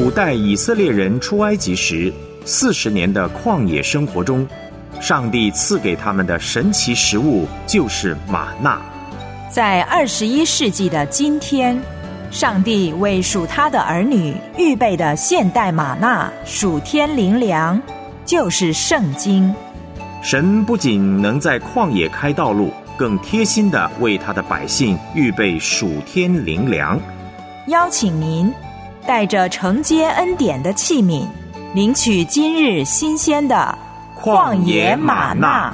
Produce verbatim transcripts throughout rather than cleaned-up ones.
古代以色列人出埃及时四十年的旷野生活中，上帝赐给他们的神奇食物就是玛纳。 在二十一世纪的今天，上帝为属他的儿女预备的现代玛纳属天灵粮，就是圣经。 神不仅能在旷野开道路，更贴心地为他的百姓预备属天灵粮。 邀请您带着承接恩典的器皿，领取今日新鲜的旷野玛纳。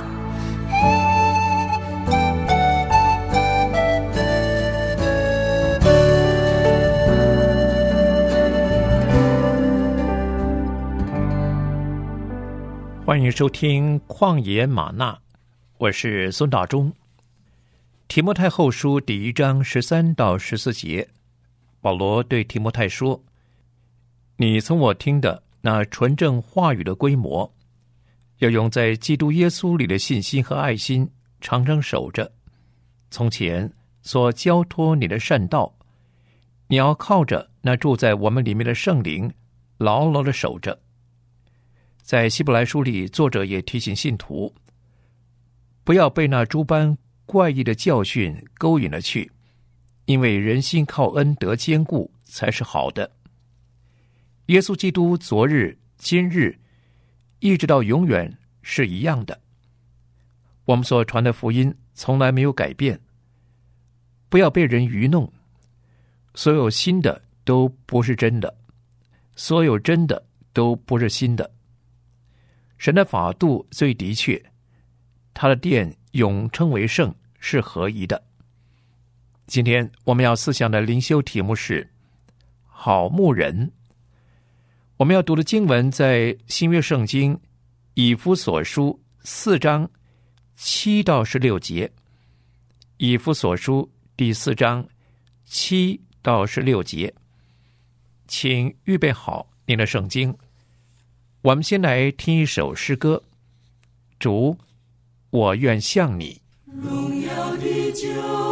欢迎收听旷野玛纳，我是孙大中。提摩太后书第一章十三到十四节，保罗对提摩太说：你从我听的那纯正话语的规模，要用在基督耶稣里的信心和爱心常常守着。从前所交托你的善道，你要靠着那住在我们里面的圣灵牢牢地守着。在希伯来书里，作者也提醒信徒，不要被那诸般怪异的教训勾引了去，因为人心靠恩得坚固才是好的。耶稣基督昨日、今日，一直到永远是一样的。我们所传的福音从来没有改变。不要被人愚弄，所有新的都不是真的，所有真的都不是新的。神的法度最的确，他的殿永称为圣，是合宜的。今天我们要思想的灵修题目是好牧人。我们要读的经文在新约圣经以弗所书四章七到十六节。以弗所书第四章七到十六节，请预备好您的圣经。我们先来听一首诗歌，主，我愿像你。 荣耀的救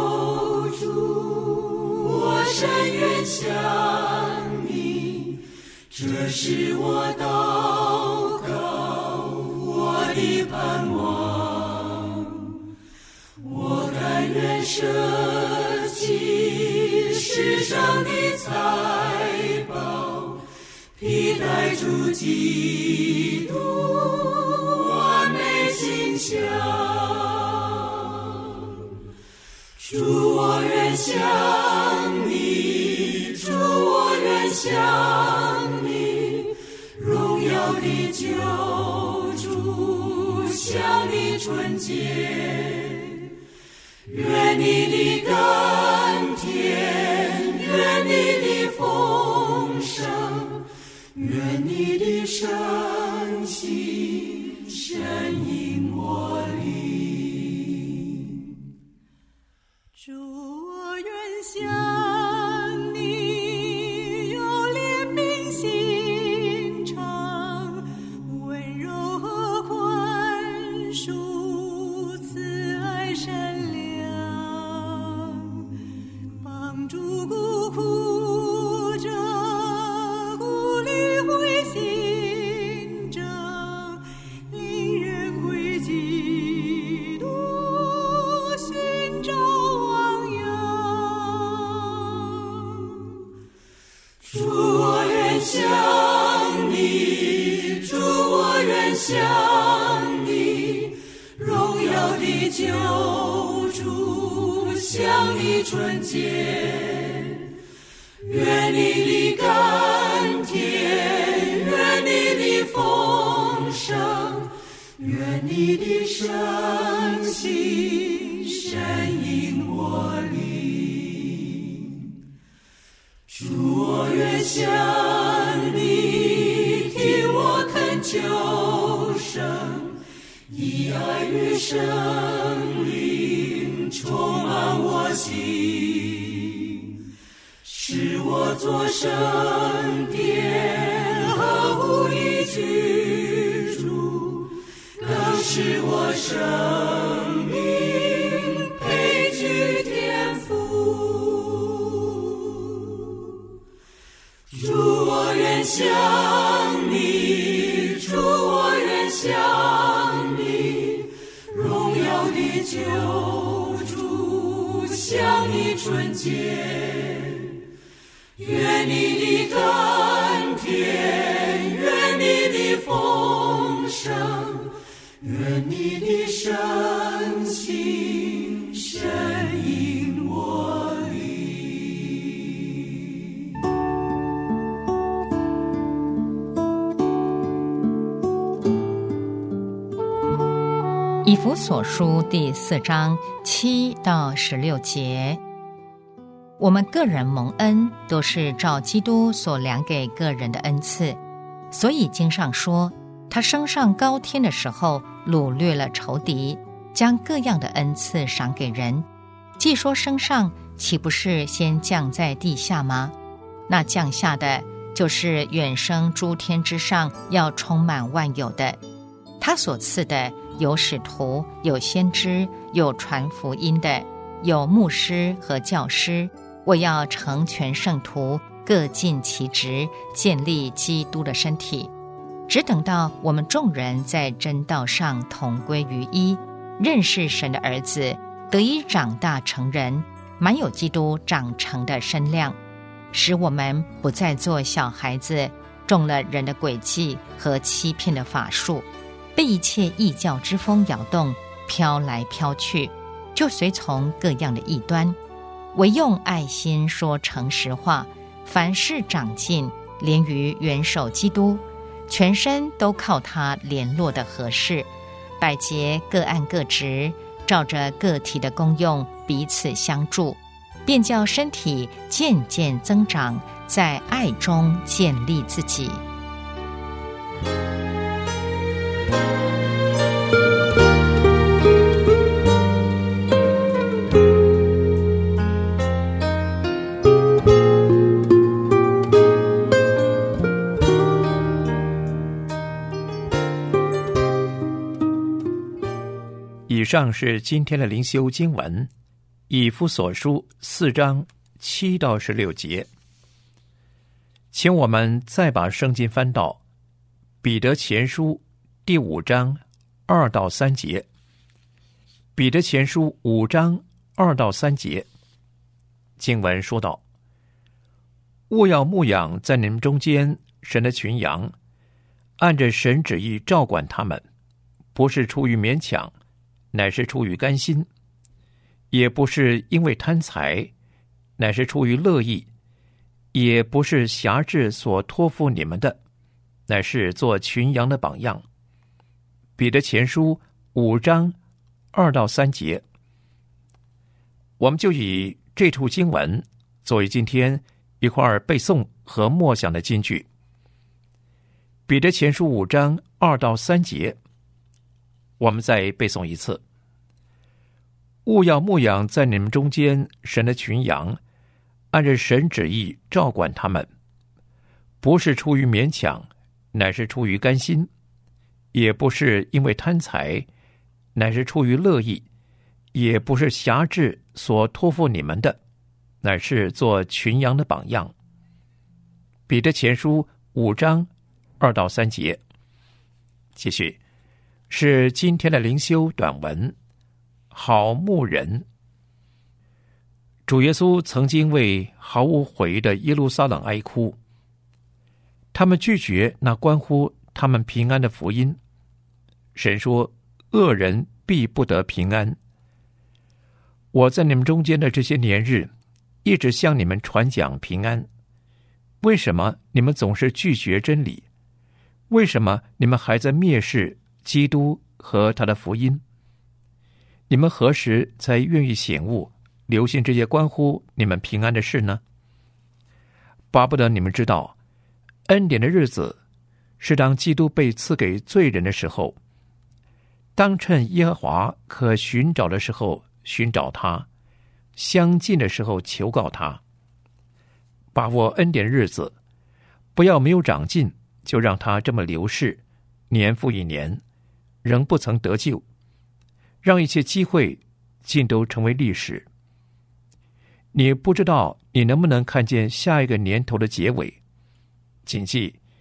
主，我深愿像你，这是我祷告，我的盼望。我甘愿舍弃世上的财宝，披戴主基督完美形象。主，我愿像你，主，我愿像你，荣耀的救主，像你纯洁。愿你的甘甜，愿你的丰盛，愿你的圣心深引我灵。主，我愿像你，有怜悯心肠，温柔和宽恕，慈爱善良，帮助孤苦者，鼓励灰心者，领人归基督，寻找汪洋。主，我愿像你，主，我愿像你，荣耀的救主，像你纯洁。愿你的甘甜，愿你的丰盛，愿你的圣心深引我灵。主，我愿像你，听我恳求声，以爱与生灵充满我心，使我作圣殿，合乎你居住，更使我生命配具天赋。主，我愿想你，主我愿想你，荣耀的救主，向你纯洁。愿你的甘甜，愿你的丰盛，愿你的深情深引我里。 以弗所书第四章七到十六节，我们个人蒙恩，都是照基督所量给个人的恩赐。所以经上说，他升上高天的时候，掳掠了仇敌，将各样的恩赐赏给人。既说升上，岂不是先降在地下吗？那降下的，就是远升诸天之上，要充满万有的。他所赐的，有使徒，有先知，有传福音的，有牧师和教师，为要成全圣徒，各尽其职，建立基督的身体。只等到我们众人在真道上同归于一，认识神的儿子，得以长大成人，满有基督长成的身量，使我们不再做小孩子，中了人的诡计和欺骗的法术，被一切异教之风摇动，飘来飘去，就随从各样的异端，唯用爱心说诚实话，凡事长进，连于元首基督，全身都靠他联络的合适，百节各按各职，照着个体的功用彼此相助，便叫身体渐渐增长，在爱中建立自己。 以上是今天的灵修经文，以弗所书四章七到十六节。请我们再把圣经翻到彼得前书第五章二到三节。彼得前书五章二到三节，经文说道：务要牧养在你们中间神的群羊，按着神旨意照管他们，不是出于勉强，乃是出于甘心；也不是因为贪财，乃是出于乐意；也不是辖制所托付你们的，乃是做群羊的榜样。彼得前书五章二到三节，我们就以这处经文作为今天一块儿背诵和默想的金句。彼得前书五章二到三节，我们再背诵一次：务要牧养在你们中间神的群羊，按着神旨意照管他们，不是出于勉强，乃是出于甘心；也不是因为贪财，乃是出于乐意；也不是辖制所托付你们的，乃是做群羊的榜样。彼得前书五章二到三节。继续是今天的灵修短文，好牧人。主耶稣曾经为毫无悔意的耶路撒冷哀哭，他们拒绝那关乎他们平安的福音。神说，恶人必不得平安。我在你们中间的这些年日，一直向你们传讲平安。为什么你们总是拒绝真理？为什么你们还在蔑视基督和他的福音？你们何时才愿意醒悟，留心这些关乎你们平安的事呢？巴不得你们知道，恩典的日子是当基督被赐给罪人的时候，当趁耶和华可寻找的时候寻找他，相近的时候求告他。把握恩典日子，不要没有长进就让他这么流逝，年复一年，仍不曾得救，让一切机会尽都成为历史。你不知道你能不能看见下一个年头的结尾。谨记，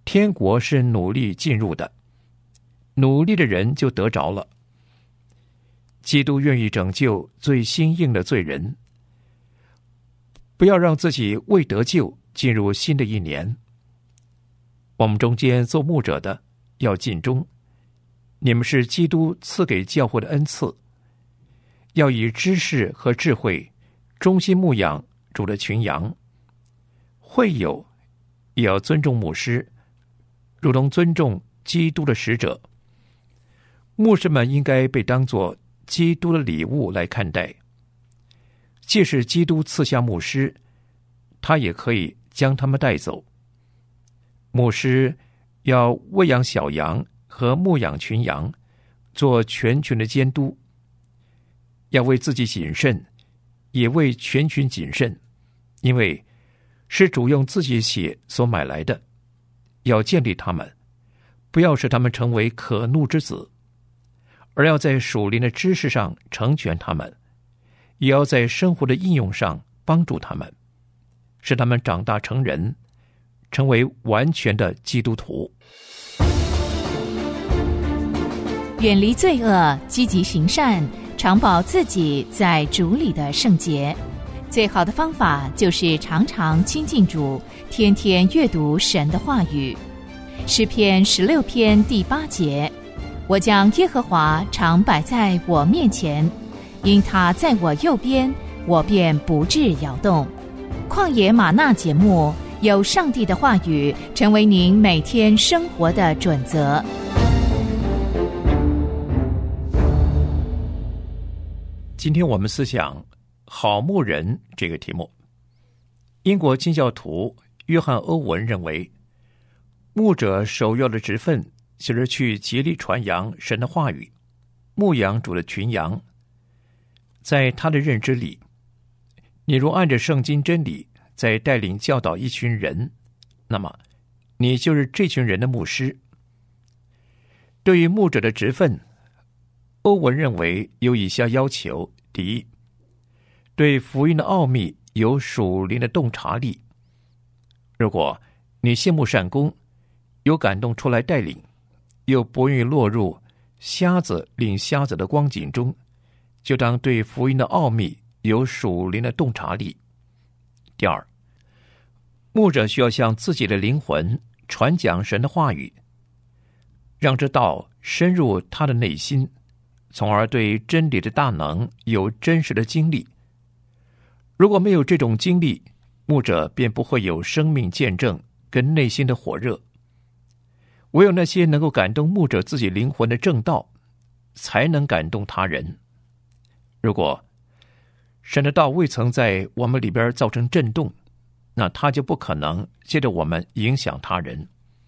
天国是努力进入的，努力的人就得着了。基督愿意拯救最心硬的罪人，不要让自己未得救进入新的一年。我们中间做牧者的要尽忠，你们是基督赐给教会的恩赐，要以知识和智慧忠心牧养主的群羊。会友也要尊重牧师，如同尊重基督的使者。牧师们应该被当作基督的礼物来看待。即使基督赐下牧师，他也可以将他们带走。牧师要喂养小羊和牧养群羊，做全群的监督，要为自己谨慎，也为全群谨慎，因为是主用自己血所买来的。要建立他们，不要使他们成为可怒之子，而要在属灵的知识上成全他们，也要在生活的应用上帮助他们，使他们长大成人，成为完全的基督徒。 远离罪恶，积极行善，常保自己在主里的圣洁。最好的方法就是常常亲近主，天天阅读神的话语。诗篇十六篇第八节，我将耶和华常摆在我面前，因他在我右边，我便不致摇动。旷野吗哪节目，有上帝的话语成为您每天生活的准则。 今天我们思想好牧人这个题目。英国金教徒约翰·欧文认为，牧者首要的职分就是去竭力传扬神的话语，牧养主的群羊。在他的认知里，你若按着圣经真理在带领教导一群人，那么你就是这群人的牧师。对于牧者的职分，欧文认为有以下要求：第一，对福音的奥秘有属灵的洞察力。如果你羡慕善工，有感动出来带领，又不愿意落入瞎子领瞎子的光景中，就当对福音的奥秘有属灵的洞察力。第二，牧者需要向自己的灵魂传讲神的话语，让这道深入他的内心，从而对真理的大能有真实的经历。如果没有这种经历，牧者便不会有生命见证跟内心的火热。唯有那些能够感动牧者自己灵魂的正道，才能感动他人。如果神的道未曾在我们里边造成震动，那他就不可能借着我们影响他人。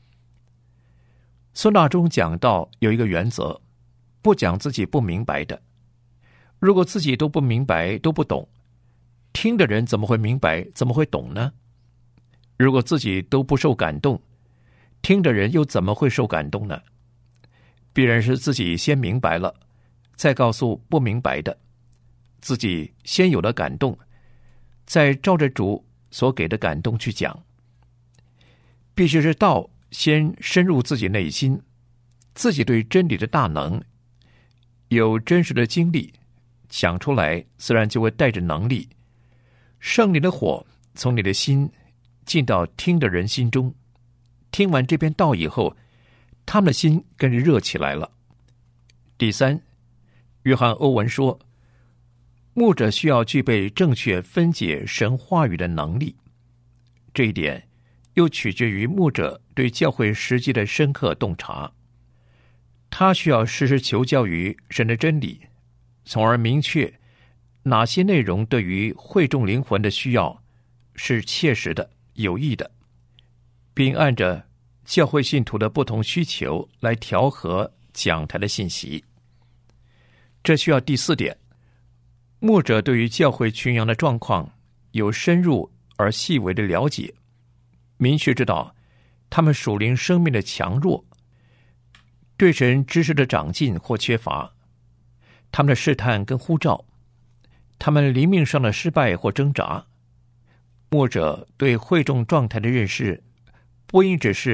孙大中讲到有一个原则，不讲自己不明白的。如果自己都不明白都不懂，听的人怎么会明白怎么会懂呢？如果自己都不受感动，听的人又怎么会受感动呢？必然是自己先明白了，再告诉不明白的，自己先有了感动，再照着主所给的感动去讲。必须是道先深入自己内心，自己对真理的大能有真实的经历，讲出来自然就会带着能力。圣灵的火从你的心进到听的人心中，听完这篇道以后，他们的心跟着热起来了。第三，约翰·欧文说，牧者需要具备正确分解神话语的能力。这一点又取决于牧者对教会实际的深刻洞察。他需要时时求教于神的真理，从而明确哪些内容对于会众灵魂的需要是切实的、有益的，并按着教会信徒的不同需求来调和讲台的信息。这需要第四点，牧者对于教会群羊的状况有深入而细微的了解，明确知道他们属灵生命的强弱，对神知识的长进或缺乏，他们的试探跟呼召，他们灵命上的失败或挣扎。牧者对会众状态的认识，不应只是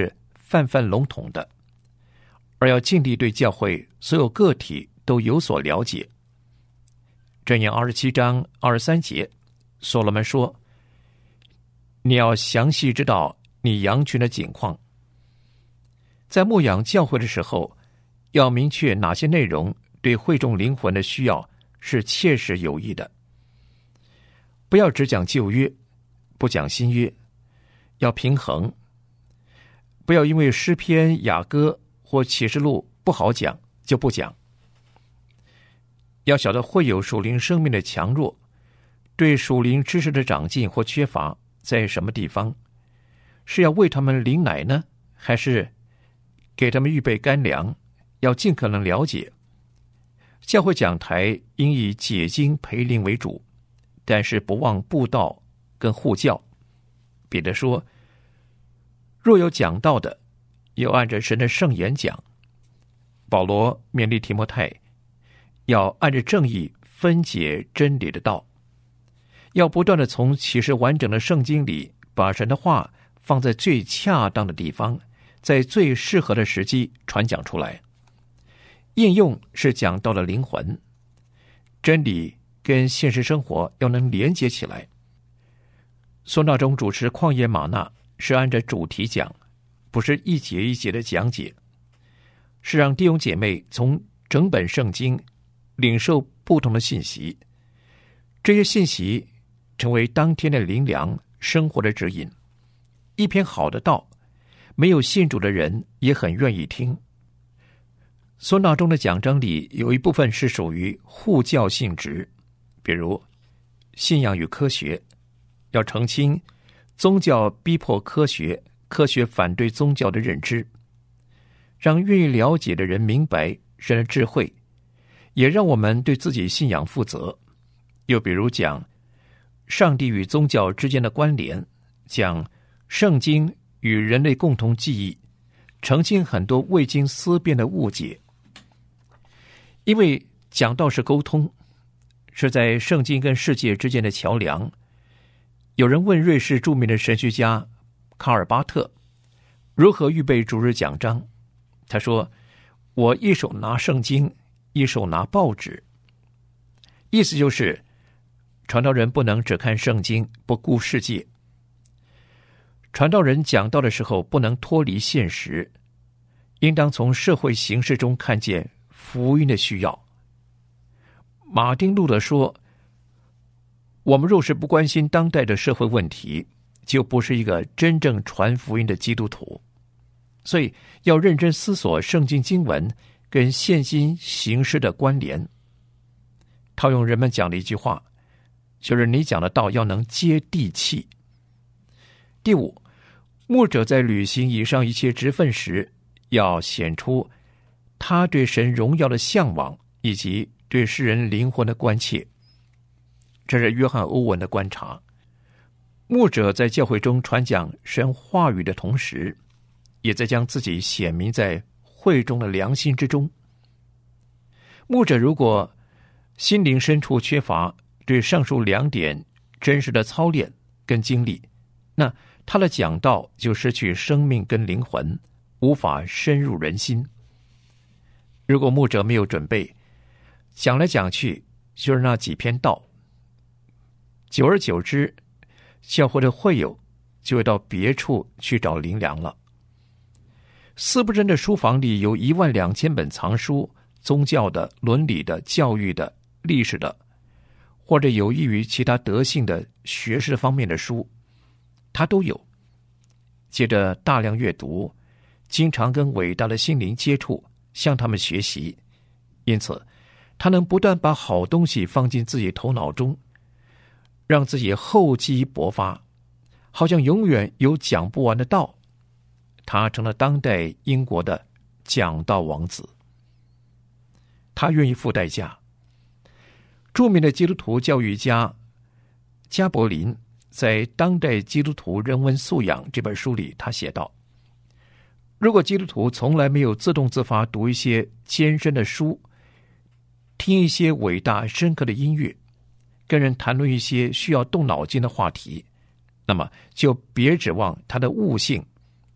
泛泛笼统的，而要尽力对教会所有个体都有所了解。箴言二十七章二十三节，所罗门说：你要详细知道你羊群的景况。在牧养教会的时候，要明确哪些内容对会众灵魂的需要是切实有益的。不要只讲旧约，不讲新约，要平衡。不要因为诗篇、雅歌或启示录不好讲就不讲。要晓得会有属灵生命的强弱，对属灵知识的长进或缺乏在什么地方，是要为他们领奶呢，还是给他们预备干粮？要尽可能了解。教会讲台应以解经培灵为主，但是不忘布道跟护教。彼得说，若有讲道的，要按着神的圣言讲。保罗勉励提摩太，要按着正义分解真理的道，要不断的从启示完整的圣经里，把神的话放在最恰当的地方，在最适合的时机传讲出来。应用是讲到了灵魂，真理跟现实生活要能连接起来。孙大中主持旷野玛纳是按着主题讲，不是一节一节的讲解，是让弟兄姐妹从整本圣经领受不同的信息，这些信息成为当天的灵粮，生活的指引。一篇好的道，没有信主的人也很愿意听。孙大中的讲章里有一部分是属于护教性质，比如信仰与科学，要澄清宗教逼迫科学，科学反对宗教的认知，让愿意了解的人明白神的智慧，也让我们对自己信仰负责。又比如讲上帝与宗教之间的关联，讲圣经与人类共同记忆，澄清很多未经思辨的误解。因为讲道是沟通，是在圣经跟世界之间的桥梁。有人问瑞士著名的神学家卡尔巴特如何预备主日讲章，他说，我一手拿圣经，一手拿报纸。意思就是传道人不能只看圣经，不顾世界。传道人讲道的时候不能脱离现实，应当从社会形势中看见福音的需要。马丁路德说，我们若是不关心当代的社会问题，就不是一个真正传福音的基督徒。所以要认真思索圣经经文跟现今形势的关联。套用人们讲的一句话，就是你讲的道要能接地气。第五，牧者在履行以上一切职分时，要显出他对神荣耀的向往，以及对世人灵魂的关切。这是约翰·欧文的观察。牧者在教会中传讲神话语的同时，也在将自己显明在会中的良心之中。牧者如果心灵深处缺乏对上述两点真实的操练跟经历，那他的讲道就失去生命跟灵魂，无法深入人心。如果牧者没有准备，讲来讲去就是那几篇道，久而久之，教会的会友就会到别处去找灵粮了。司布真的书房里有一万两千本藏书，宗教的、伦理的、教育的、历史的，或者有益于其他德性的学识方面的书，他都有。接着大量阅读，经常跟伟大的心灵接触，向他们学习，因此他能不断把好东西放进自己头脑中，让自己厚积薄发，好像永远有讲不完的道。他成了当代英国的讲道王子。他愿意付代价。著名的基督徒教育家加柏林在《当代基督徒人文素养》这本书里，他写道，如果基督徒从来没有自动自发读一些艰深的书，听一些伟大深刻的音乐，跟人谈论一些需要动脑筋的话题，那么就别指望他的悟性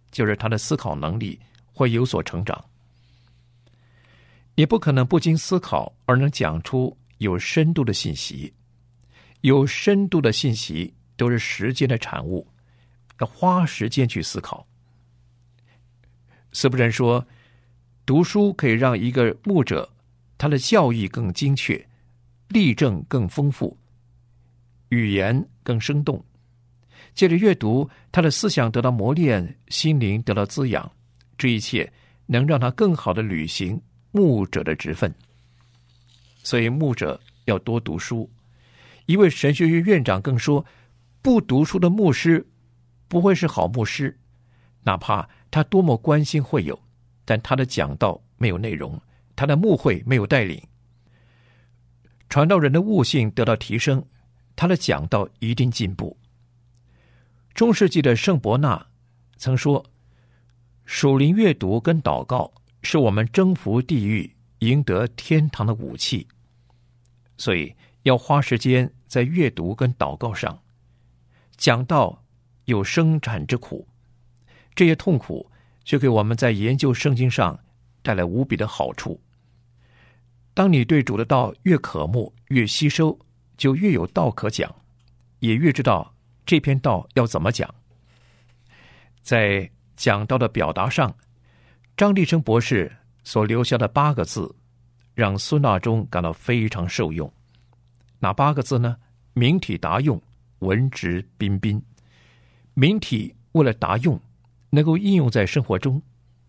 就是他的思考能力会有所成长。也不可能不经思考而能讲出有深度的信息。有深度的信息都是时间的产物，要花时间去思考。斯普人说，读书可以让一个牧者他的教义更精确，例证更丰富，语言更生动。借着阅读，他的思想得到磨练，心灵得到滋养，这一切能让他更好地履行牧者的职分。所以牧者要多读书。一位神学院院长更说，不读书的牧师不会是好牧师，哪怕他多么关心会友，但他的讲道没有内容，他的牧会没有带领。传道人的悟性得到提升，他的讲道一定进步。中世纪的圣伯纳曾说，属灵阅读跟祷告是我们征服地狱、赢得天堂的武器。所以要花时间在阅读跟祷告上。讲道有生产之苦，这些痛苦却给我们在研究圣经上带来无比的好处。当你对主的道越渴慕，越吸收，就越有道可讲，也越知道这篇道要怎么讲。在讲道的表达上，张立生博士所留下的八个字让孙大中感到非常受用。哪八个字呢？明体达用，文质彬彬。明体为了达用，能够应用在生活中。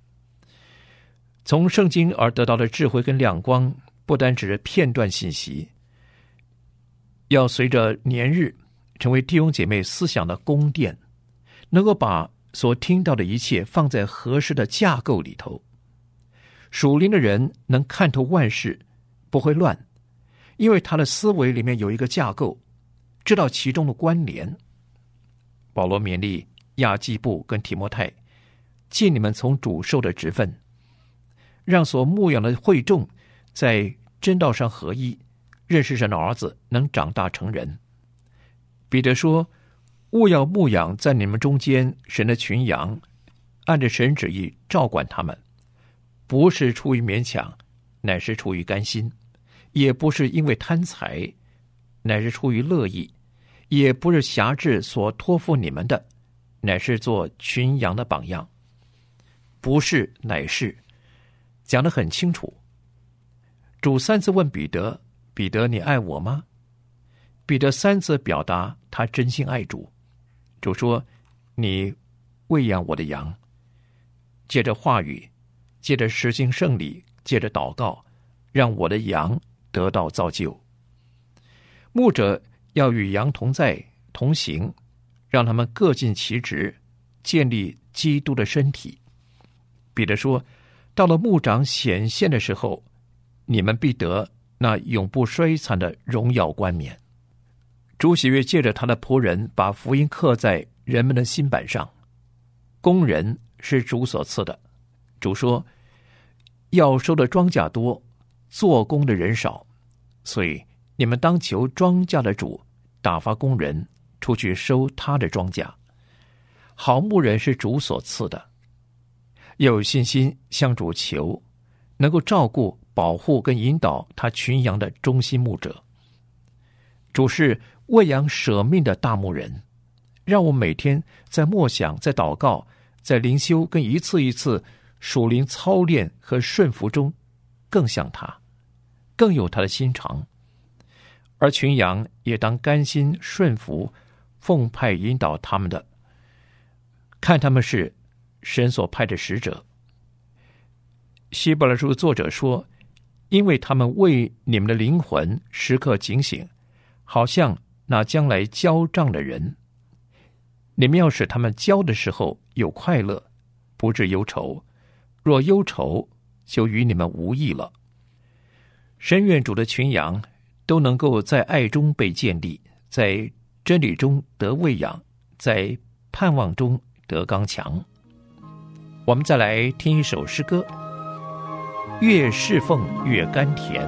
从圣经而得到的智慧跟亮光，不单只是片段信息，要随着年日成为弟兄姐妹思想的宫殿，能够把所听到的一切放在合适的架构里头。属灵的人能看透万事，不会乱，因为他的思维里面有一个架构，知道其中的关联。保罗勉励亚基布跟提摩太，借你们从主受的职分，让所牧养的会众在真道上合一，认识神的儿子，能长大成人。彼得说，务要牧养在你们中间神的群羊，按着神旨意照管他们，不是出于勉强，乃是出于甘心，也不是因为贪财，乃是出于乐意，也不是辖制所托付你们的，乃是做群羊的榜样。不是乃是，讲得很清楚。主三次问彼得，彼得你爱我吗？彼得三次表达他真心爱主。主说，你喂养我的羊。借着话语，借着实行圣礼，借着祷告，让我的羊得到造就。牧者要与羊同在同行，让他们各尽其职，建立基督的身体。彼得说，到了牧长显现的时候，你们必得那永不衰残的荣耀冠冕。主喜悦借着他的仆人把福音刻在人们的心板上。工人是主所赐的。主说，要收的庄稼多，做工的人少，所以你们当求庄稼的主打发工人出去收他的庄稼。好牧人是主所赐的，要有信心向主求，能够照顾、保护跟引导他群羊的忠心牧者。主是喂养舍命的大牧人，让我每天在默想、在祷告、在灵修跟一次一次属灵操练和顺服中，更像他，更有他的心肠。而群羊也当甘心顺服，奉派引导他们的，看他们是神所派的使者。希伯来书作者说，因为他们为你们的灵魂时刻警醒，好像那将来交账的人。你们要使他们交的时候有快乐，不致忧愁，若忧愁，就与你们无益了。神愿主的群羊都能够在爱中被建立，在真理中得喂养，在盼望中得刚强。我们再来听一首诗歌，越侍奉越甘甜。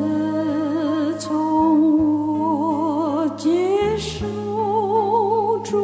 自从我接受主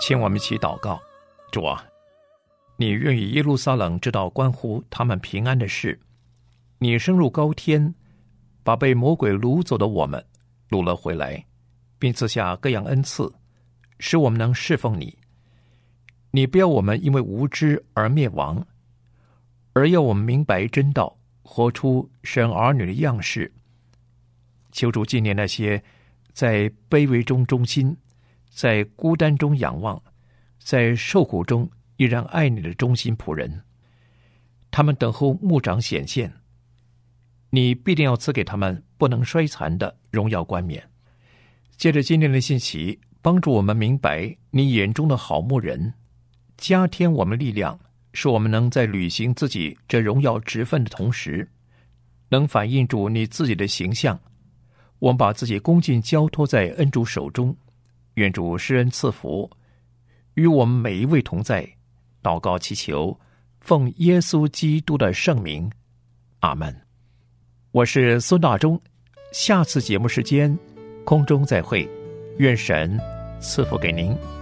请我们一起祷告。主啊，你愿意耶路撒冷知道关乎他们平安的事，你升入高天，把被魔鬼掳走的我们掳了回来，并赐下各样恩赐，使我们能侍奉你。你不要我们因为无知而灭亡，而要我们明白真道，活出神儿女的样式。求主纪念那些在卑微中忠心，在孤单中仰望，在受苦中依然爱你的忠心仆人。他们等候牧长显现，你必定要赐给他们不能衰残的荣耀冠冕。借着今天的信息，帮助我们明白你眼中的好牧人，加添我们力量，使我们能在履行自己这荣耀职分的同时，能反映出你自己的形象。我们把自己恭敬交托在恩主手中，愿主施恩赐福，与我们每一位同在。祷告祈求，奉耶稣基督的圣名，阿们。我是孙大中，下次节目时间空中再会，愿神赐福给您。